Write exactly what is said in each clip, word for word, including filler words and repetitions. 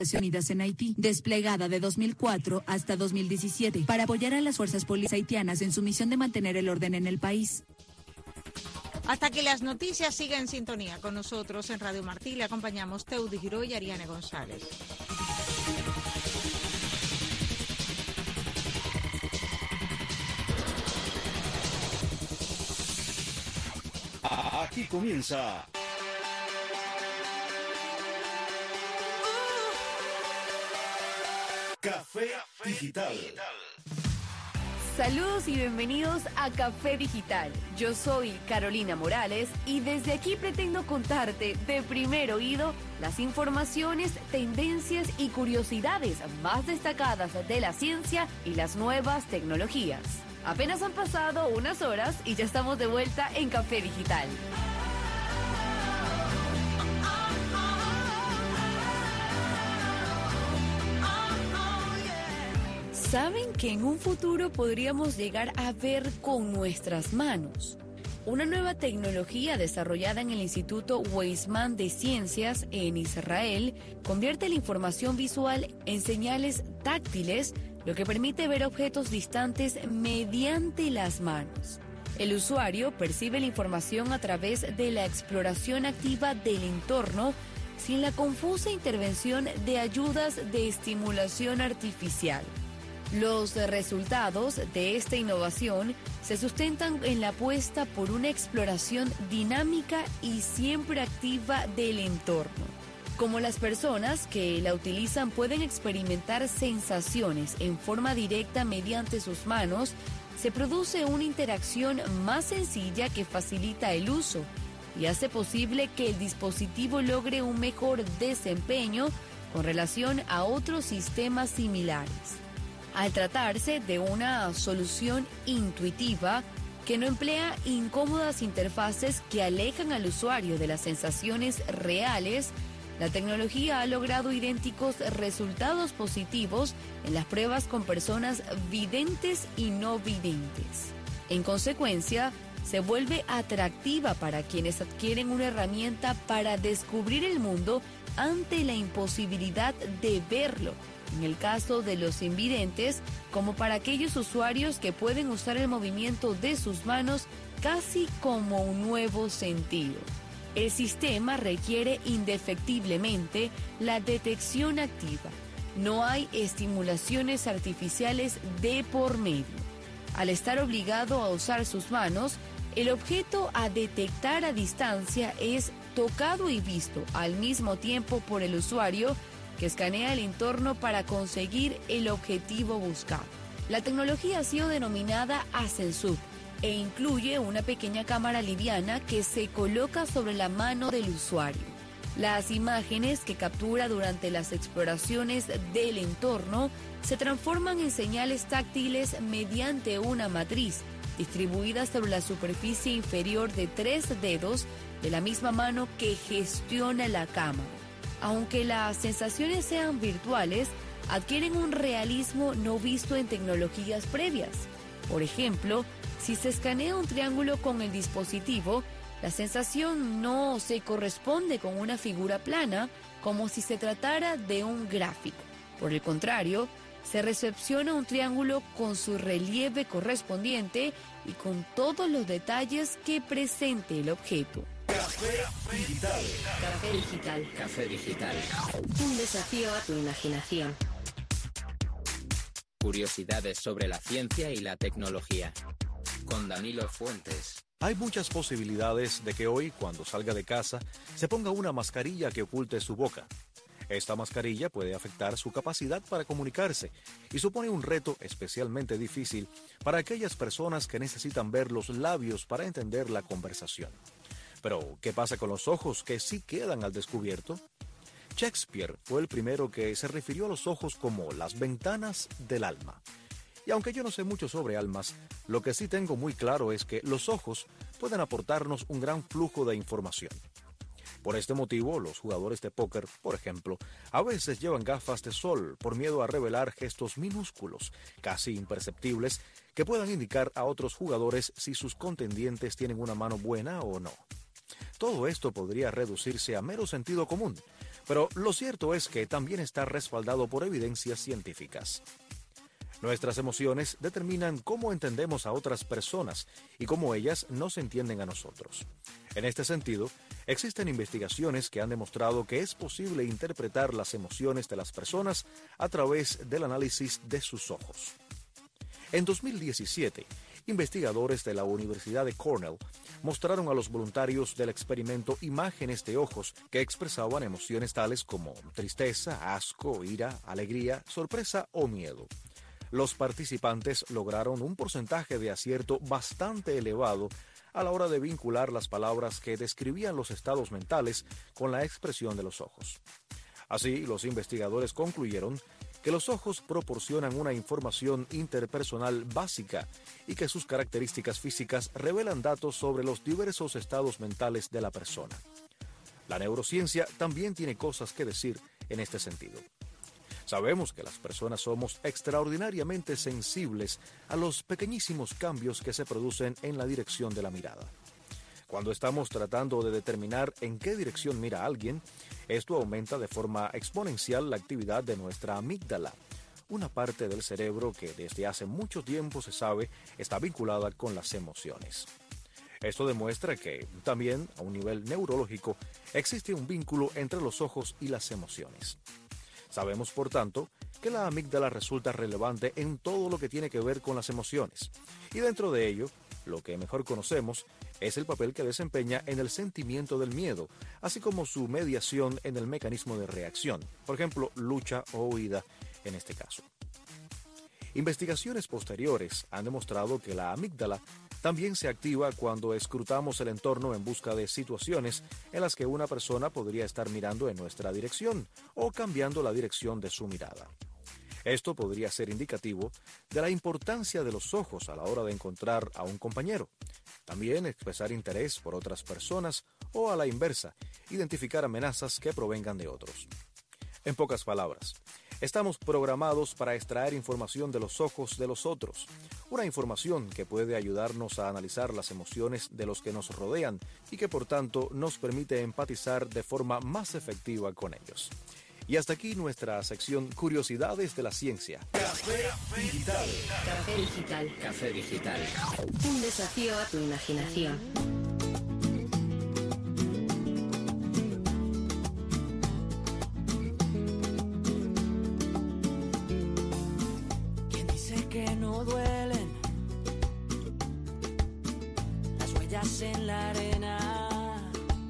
Unidas en Haití, desplegada de dos mil cuatro hasta dos mil diecisiete, para apoyar a las fuerzas policiales haitianas en su misión de mantener el orden en el país. Hasta que las noticias sigan en sintonía con nosotros en Radio Martí, le acompañamos Teudi Giró y Ariane González. Aquí comienza Café Digital. Saludos y bienvenidos a Café Digital. Yo soy Carolina Morales y desde aquí pretendo contarte de primer oído las informaciones, tendencias y curiosidades más destacadas de la ciencia y las nuevas tecnologías. Apenas han pasado unas horas y ya estamos de vuelta en Café Digital. ¿Saben que en un futuro podríamos llegar a ver con nuestras manos? Una nueva tecnología desarrollada en el Instituto Weizmann de Ciencias en Israel convierte la información visual en señales táctiles, lo que permite ver objetos distantes mediante las manos. El usuario percibe la información a través de la exploración activa del entorno sin la confusa intervención de ayudas de estimulación artificial. Los resultados de esta innovación se sustentan en la apuesta por una exploración dinámica y siempre activa del entorno. Como las personas que la utilizan pueden experimentar sensaciones en forma directa mediante sus manos, se produce una interacción más sencilla que facilita el uso y hace posible que el dispositivo logre un mejor desempeño con relación a otros sistemas similares. Al tratarse de una solución intuitiva que no emplea incómodas interfaces que alejan al usuario de las sensaciones reales, la tecnología ha logrado idénticos resultados positivos en las pruebas con personas videntes y no videntes. En consecuencia, se vuelve atractiva para quienes adquieren una herramienta para descubrir el mundo ante la imposibilidad de verlo, en el caso de los invidentes, como para aquellos usuarios que pueden usar el movimiento de sus manos casi como un nuevo sentido. El sistema requiere indefectiblemente la detección activa. No hay estimulaciones artificiales de por medio. Al estar obligado a usar sus manos, el objeto a detectar a distancia es tocado y visto al mismo tiempo por el usuario, que escanea el entorno para conseguir el objetivo buscado. La tecnología ha sido denominada Asensub e incluye una pequeña cámara liviana que se coloca sobre la mano del usuario. Las imágenes que captura durante las exploraciones del entorno se transforman en señales táctiles mediante una matriz distribuida sobre la superficie inferior de tres dedos de la misma mano que gestiona la cámara. Aunque las sensaciones sean virtuales, adquieren un realismo no visto en tecnologías previas. Por ejemplo, si se escanea un triángulo con el dispositivo, la sensación no se corresponde con una figura plana, como si se tratara de un gráfico. Por el contrario, se recepciona un triángulo con su relieve correspondiente y con todos los detalles que presente el objeto. Café Digital. Café Digital. Café Digital. Un desafío a tu imaginación. Curiosidades sobre la ciencia y la tecnología. Con Danilo Fuentes. Hay muchas posibilidades de que hoy, cuando salga de casa, se ponga una mascarilla que oculte su boca. Esta mascarilla puede afectar su capacidad para comunicarse y supone un reto especialmente difícil para aquellas personas que necesitan ver los labios para entender la conversación. Pero, ¿qué pasa con los ojos que sí quedan al descubierto? Shakespeare fue el primero que se refirió a los ojos como las ventanas del alma. Y aunque yo no sé mucho sobre almas, lo que sí tengo muy claro es que los ojos pueden aportarnos un gran flujo de información. Por este motivo, los jugadores de póker, por ejemplo, a veces llevan gafas de sol por miedo a revelar gestos minúsculos, casi imperceptibles, que puedan indicar a otros jugadores si sus contendientes tienen una mano buena o no. Todo esto podría reducirse a mero sentido común, Pero lo cierto es que también está respaldado por evidencias científicas. Nuestras emociones determinan cómo entendemos a otras personas y cómo ellas nos entienden a nosotros. En este sentido, existen investigaciones que han demostrado que es posible interpretar las emociones de las personas a través del análisis de sus ojos. En dos mil diecisiete, investigadores de la Universidad de Cornell mostraron a los voluntarios del experimento imágenes de ojos que expresaban emociones tales como tristeza, asco, ira, alegría, sorpresa o miedo. Los participantes lograron un porcentaje de acierto bastante elevado a la hora de vincular las palabras que describían los estados mentales con la expresión de los ojos. Así, los investigadores concluyeron que los ojos proporcionan una información interpersonal básica y que sus características físicas revelan datos sobre los diversos estados mentales de la persona. La neurociencia también tiene cosas que decir en este sentido. Sabemos que las personas somos extraordinariamente sensibles a los pequeñísimos cambios que se producen en la dirección de la mirada. Cuando estamos tratando de determinar en qué dirección mira alguien, esto aumenta de forma exponencial la actividad de nuestra amígdala, una parte del cerebro que desde hace mucho tiempo se sabe está vinculada con las emociones. Esto demuestra que, también a un nivel neurológico, existe un vínculo entre los ojos y las emociones. Sabemos, por tanto, que la amígdala resulta relevante en todo lo que tiene que ver con las emociones, y dentro de ello, lo que mejor conocemos es el papel que desempeña en el sentimiento del miedo, así como su mediación en el mecanismo de reacción, por ejemplo, lucha o huida en este caso. Investigaciones posteriores han demostrado que la amígdala también se activa cuando escrutamos el entorno en busca de situaciones en las que una persona podría estar mirando en nuestra dirección o cambiando la dirección de su mirada. Esto podría ser indicativo de la importancia de los ojos a la hora de encontrar a un compañero. También expresar interés por otras personas o, a la inversa, identificar amenazas que provengan de otros. En pocas palabras, estamos programados para extraer información de los ojos de los otros, una información que puede ayudarnos a analizar las emociones de los que nos rodean y que por tanto nos permite empatizar de forma más efectiva con ellos. Y hasta aquí nuestra sección Curiosidades de la Ciencia. Café Digital. Café digital. Café digital. Un desafío a tu imaginación. ¿Quién dice que no duelen las huellas en la arena?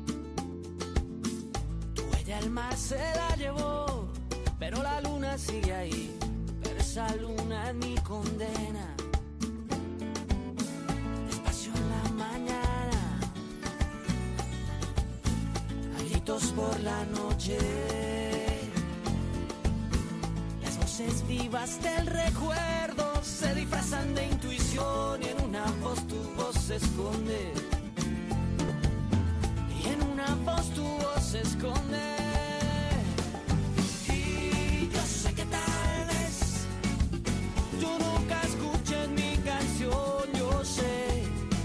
Tu huella el mar se la llevó, pero la luna sigue ahí. Pero esa luna es mi condena. Despacio en la mañana, a gritos por la noche, las voces vivas del recuerdo se disfrazan de intuición y en una voz tu voz se esconde. Y en una voz tu voz se esconde. Y yo sé que tal vez tú nunca escuches mi canción, yo sé.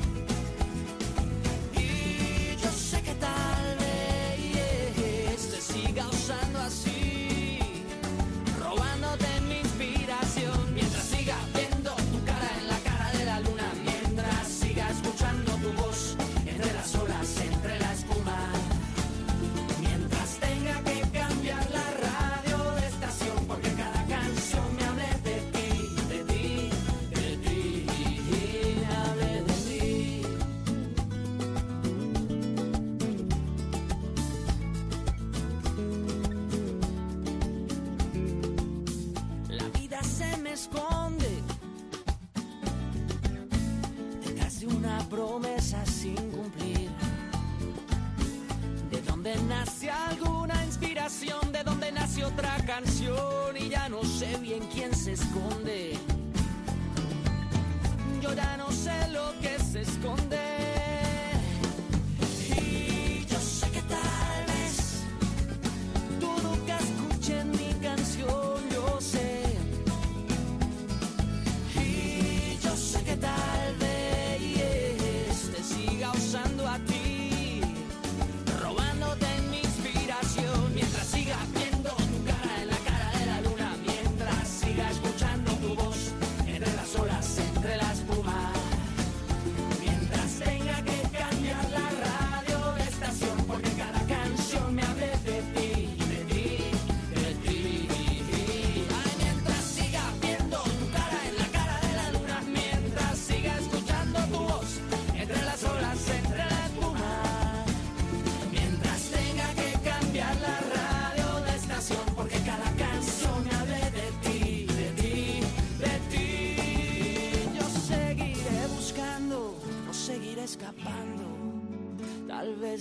Y yo sé que tal vez te siga usando así, robándote mi inspiración, mientras siga viendo tu cara en la cara de la luna, mientras siga escuchando tu voz entre las olas, entre la espuma, mientras tenga que cambiar la radio de estación, porque cada canción me hable de ti, de ti, de ti, me hable de ti. La vida se me esconde detrás de una promesa sin cumplir. De donde nace alguna inspiración, de donde nace otra canción, y ya no sé bien quién se esconde. Yo ya no sé lo que se esconde. Y yo sé que tal vez tú nunca escuches mi canción, yo sé. Y yo sé que tal vez te siga usando a ti, robándote mi inspiración, mientras siga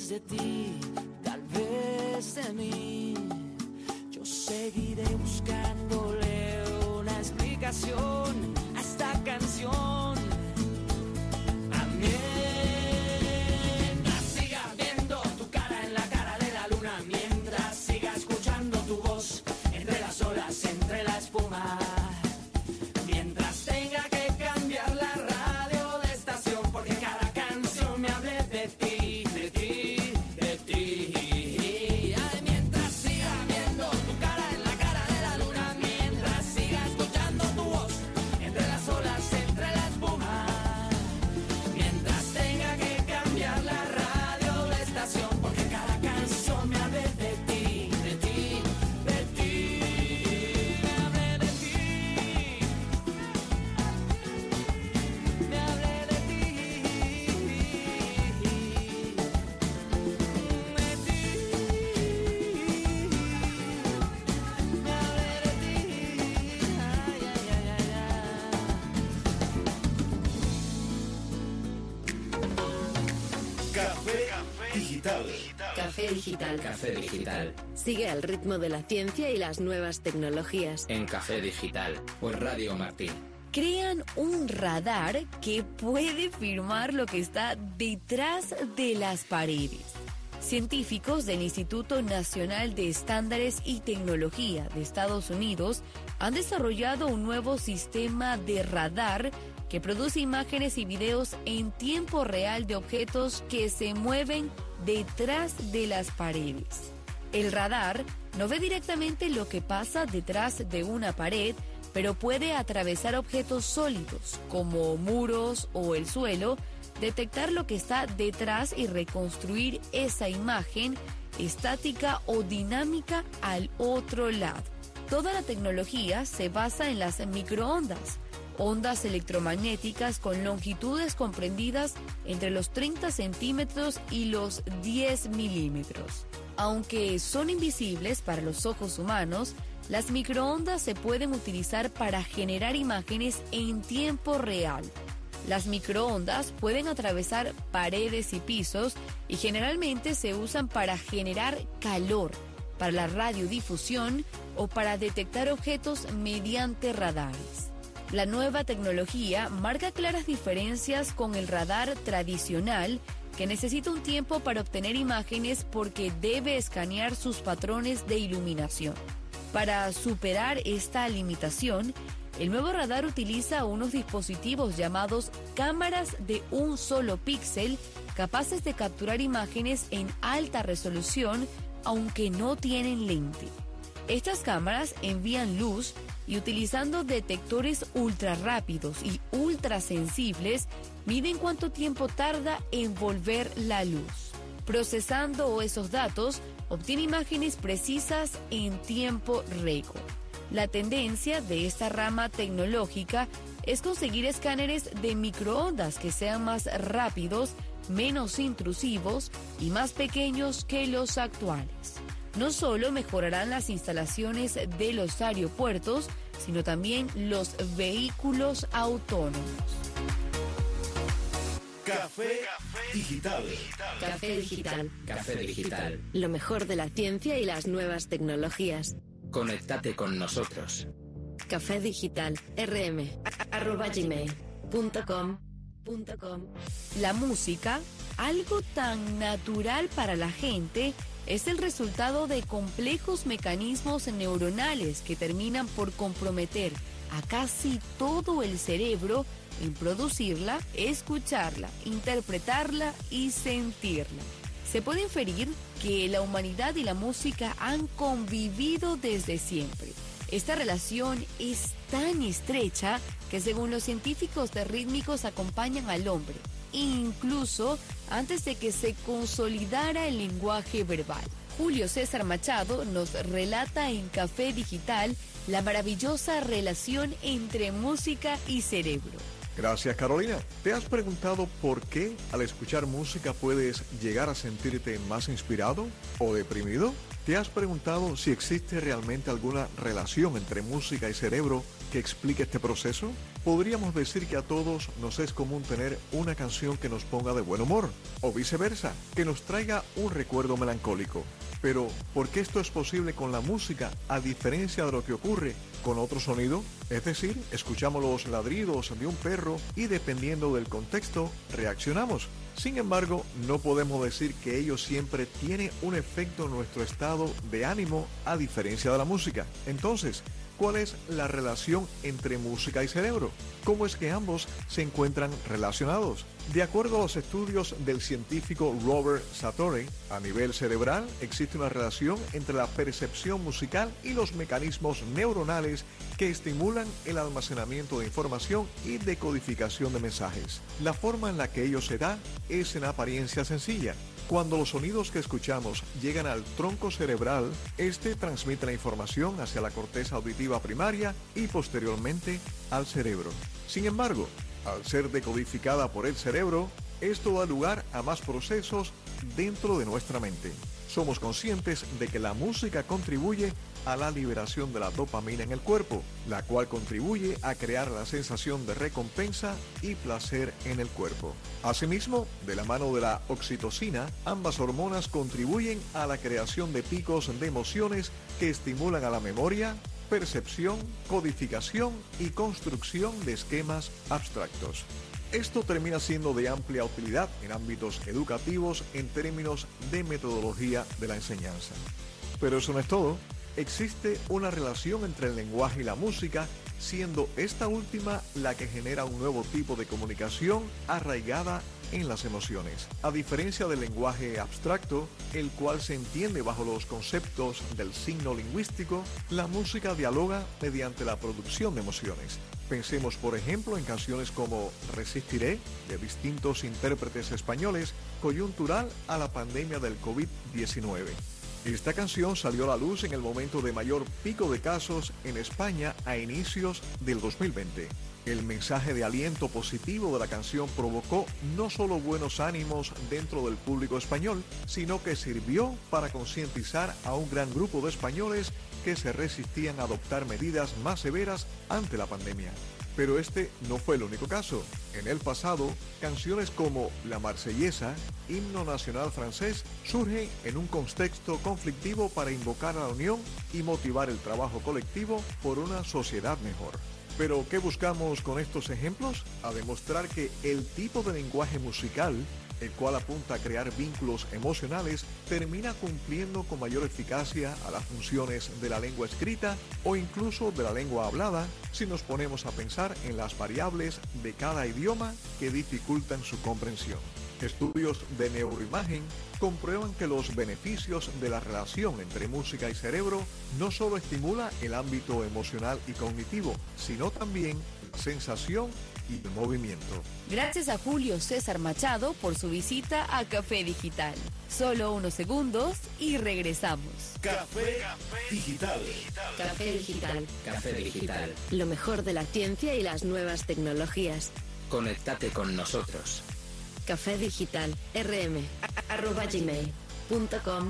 vez de ti, tal vez de mí, yo seguiré buscándole una explicación a esta canción. Mientras siga viendo tu cara en la cara de la luna, mientras siga escuchando tu voz entre las olas, entre la espuma, mientras tenga que cambiar la radio de estación porque cada canción me hable de ti, de ti, de ti. Ay, mientras siga viendo tu cara en la cara de la luna, mientras siga escuchando tu voz entre las olas, entre la espuma, mientras tenga que cambiar la radio de estación porque cada canción me hable de ti, de ti, de ti, me hable de ti, me hable de ti, de ti, me hable de ti, ay, ay, ay, ay, ay. Café Digital. Café Digital. Café Digital. Sigue al ritmo de la ciencia y las nuevas tecnologías. En Café Digital. Por Radio Martín. Crean un radar que puede firmar lo que está detrás de las paredes. Científicos del Instituto Nacional de Estándares y Tecnología de Estados Unidos han desarrollado un nuevo sistema de radar que produce imágenes y videos en tiempo real de objetos que se mueven detrás de las paredes. El radar no ve directamente lo que pasa detrás de una pared, pero puede atravesar objetos sólidos como muros o el suelo, detectar lo que está detrás y reconstruir esa imagen estática o dinámica al otro lado. Toda la tecnología se basa en las microondas, ondas electromagnéticas con longitudes comprendidas entre los treinta centímetros y los diez milímetros. Aunque son invisibles para los ojos humanos, las microondas se pueden utilizar para generar imágenes en tiempo real. Las microondas pueden atravesar paredes y pisos y generalmente se usan para generar calor, para la radiodifusión o para detectar objetos mediante radares. La nueva tecnología marca claras diferencias con el radar tradicional, que necesita un tiempo para obtener imágenes porque debe escanear sus patrones de iluminación. Para superar esta limitación, el nuevo radar utiliza unos dispositivos llamados cámaras de un solo píxel, capaces de capturar imágenes en alta resolución, aunque no tienen lente. Estas cámaras envían luz y, utilizando detectores ultra rápidos y ultra sensibles, miden cuánto tiempo tarda en volver la luz. Procesando esos datos, obtiene imágenes precisas en tiempo récord. La tendencia de esta rama tecnológica es conseguir escáneres de microondas que sean más rápidos, menos intrusivos y más pequeños que los actuales. No solo mejorarán las instalaciones de los aeropuertos, sino también los vehículos autónomos. Café Digital. Café Digital. Café Digital. Lo mejor de la ciencia y las nuevas tecnologías. Conéctate con nosotros. Café Digital. rm arroba gmail punto com punto com. La música, algo tan natural para la gente, es el resultado de complejos mecanismos neuronales que terminan por comprometer a casi todo el cerebro en producirla, escucharla, interpretarla y sentirla. Se puede inferir que la humanidad y la música han convivido desde siempre. Esta relación es tan estrecha que, según los científicos de rítmicos, acompañan al hombre, incluso antes de que se consolidara el lenguaje verbal. Julio César Machado nos relata en Café Digital la maravillosa relación entre música y cerebro. Gracias, Carolina. ¿Te has preguntado por qué al escuchar música puedes llegar a sentirte más inspirado o deprimido? ¿Te has preguntado si existe realmente alguna relación entre música y cerebro que explique este proceso? Podríamos decir que a todos nos es común tener una canción que nos ponga de buen humor, o viceversa, que nos traiga un recuerdo melancólico. Pero, ¿por qué esto es posible con la música a diferencia de lo que ocurre con otro sonido? Es decir, escuchamos los ladridos de un perro y dependiendo del contexto, reaccionamos. Sin embargo, no podemos decir que ello siempre tiene un efecto en nuestro estado de ánimo a diferencia de la música. Entonces, ¿cuál es la relación entre música y cerebro? ¿Cómo es que ambos se encuentran relacionados? De acuerdo a los estudios del científico Robert Satori, a nivel cerebral existe una relación entre la percepción musical y los mecanismos neuronales que estimulan el almacenamiento de información y decodificación de mensajes. La forma en la que ello se da es en apariencia sencilla. Cuando los sonidos que escuchamos llegan al tronco cerebral, este transmite la información hacia la corteza auditiva primaria y posteriormente al cerebro. Sin embargo, al ser decodificada por el cerebro, esto da lugar a más procesos dentro de nuestra mente. Somos conscientes de que la música contribuye a la liberación de la dopamina en el cuerpo, la cual contribuye a crear la sensación de recompensa y placer en el cuerpo. Asimismo, de la mano de la oxitocina, ambas hormonas contribuyen a la creación de picos de emociones que estimulan a la memoria, percepción, codificación y construcción de esquemas abstractos. Esto termina siendo de amplia utilidad en ámbitos educativos en términos de metodología de la enseñanza. Pero eso no es todo. Existe una relación entre el lenguaje y la música, siendo esta última la que genera un nuevo tipo de comunicación arraigada en las emociones. A diferencia del lenguaje abstracto, el cual se entiende bajo los conceptos del signo lingüístico, la música dialoga mediante la producción de emociones. Pensemos, por ejemplo, en canciones como Resistiré, de distintos intérpretes españoles, coyuntural a la pandemia del COVID diecinueve. Esta canción salió a la luz en el momento de mayor pico de casos en España a inicios del dos mil veinte. El mensaje de aliento positivo de la canción provocó no solo buenos ánimos dentro del público español, sino que sirvió para concientizar a un gran grupo de españoles que se resistían a adoptar medidas más severas ante la pandemia. Pero este no fue el único caso. En el pasado, canciones como La Marsellesa, himno nacional francés, surgen en un contexto conflictivo para invocar a la unión y motivar el trabajo colectivo por una sociedad mejor. ¿Pero qué buscamos con estos ejemplos? A demostrar que el tipo de lenguaje musical, el cual apunta a crear vínculos emocionales, termina cumpliendo con mayor eficacia a las funciones de la lengua escrita o incluso de la lengua hablada, si nos ponemos a pensar en las variables de cada idioma que dificultan su comprensión. Estudios de neuroimagen comprueban que los beneficios de la relación entre música y cerebro no solo estimula el ámbito emocional y cognitivo, sino también la sensación y el movimiento. Gracias a Julio César Machado por su visita a Café Digital. Solo unos segundos y regresamos. Café Digital. Café Digital. Café Digital. Lo mejor de la ciencia y las nuevas tecnologías. Conéctate con nosotros. Café Digital, rm, arroba gmail punto com.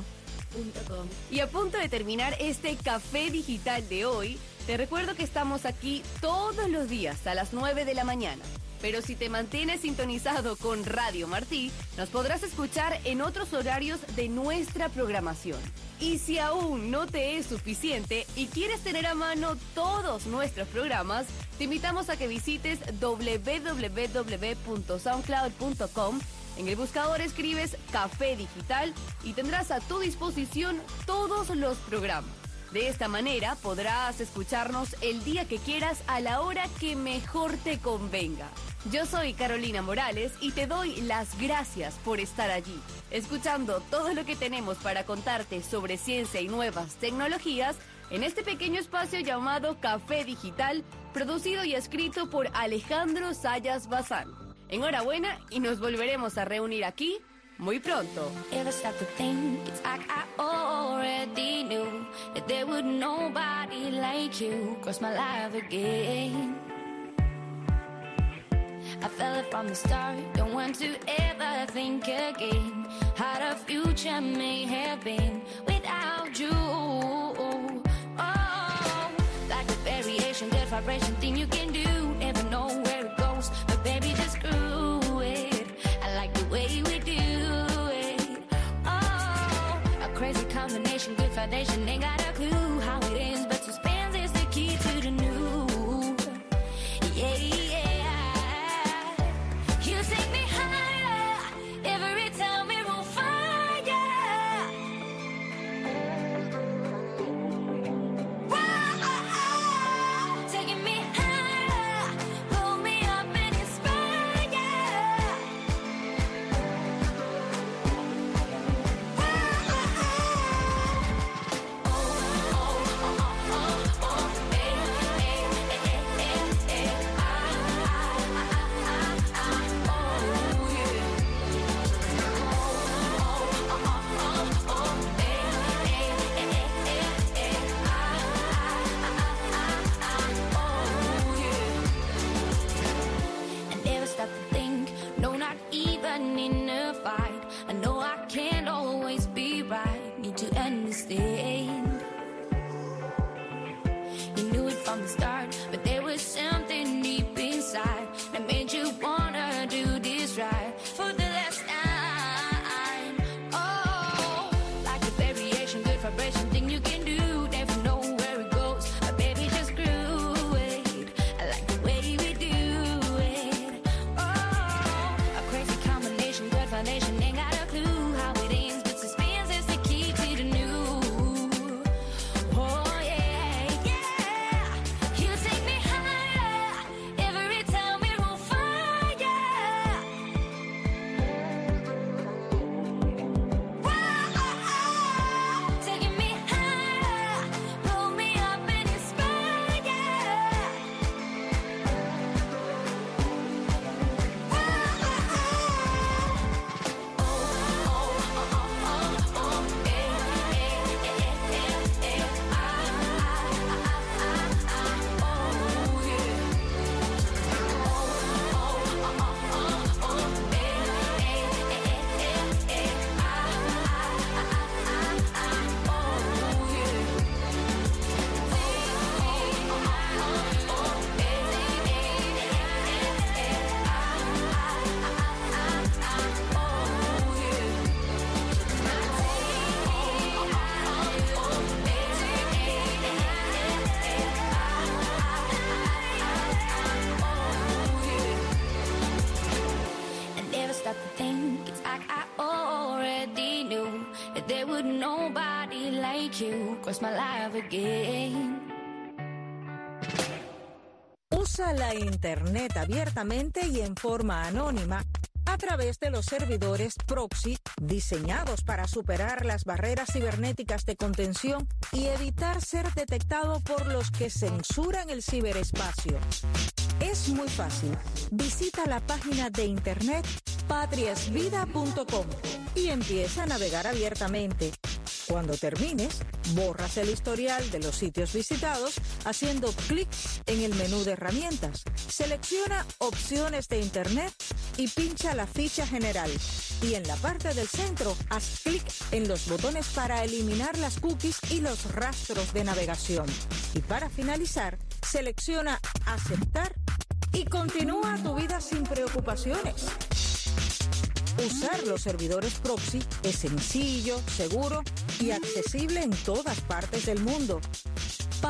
Y a punto de terminar este Café Digital de hoy, te recuerdo que estamos aquí todos los días a las nueve de la mañana. Pero si te mantienes sintonizado con Radio Martí, nos podrás escuchar en otros horarios de nuestra programación. Y si aún no te es suficiente y quieres tener a mano todos nuestros programas, te invitamos a que visites doble u doble u doble u punto soundcloud punto com. En el buscador escribes Café Digital y tendrás a tu disposición todos los programas. De esta manera podrás escucharnos el día que quieras a la hora que mejor te convenga. Yo soy Carolina Morales y te doy las gracias por estar allí, escuchando todo lo que tenemos para contarte sobre ciencia y nuevas tecnologías en este pequeño espacio llamado Café Digital, producido y escrito por Alejandro Sayas Bazán. Enhorabuena y nos volveremos a reunir aquí muy pronto. I felt it from the start, don't want to ever think again. How the future may have been without need you. Oh, like a variation, good vibration thing you can do. Never know where it goes, but baby, just screw it. I like the way we do it. Oh, a crazy combination, good foundation, ain't got a clue how it ends, but suspense is the key to the new. Yeah, yeah. You take me higher every time we're on fire. Whoa, taking me higher, pull me up and inspire. I never stop to think, no, not even in a fight. I know I can't always be right, need to understand. You knew it from the start, but there was something deep inside that made you wanna do this right for the last time. Oh, like a variation, good vibration thing you can do. Never know where it goes, but baby, just screw it. I like the way we do it. Oh, a crazy combination, good foundation, ain't got a clue how it ends, but suspense is the key to the new. Oh yeah, yeah. You take me higher every time we're on fire. Whoa, taking me higher, pull me up and inspire. I never stop to think, it's like I already knew that there would nobody like you cross my life again. Usa la Internet abiertamente y en forma anónima a través de los servidores proxy diseñados para superar las barreras cibernéticas de contención y evitar ser detectado por los que censuran el ciberespacio. Es muy fácil. Visita la página de internet patriasvida punto com y empieza a navegar abiertamente. Cuando termines, borras el historial de los sitios visitados haciendo clic en el menú de herramientas. Selecciona opciones de internet y pincha la ficha general. Y en la parte del centro, haz clic en los botones para eliminar las cookies y los rastros de navegación. Y para finalizar, selecciona aceptar y continúa tu vida sin preocupaciones. Usar los servidores proxy es sencillo, seguro y accesible en todas partes del mundo.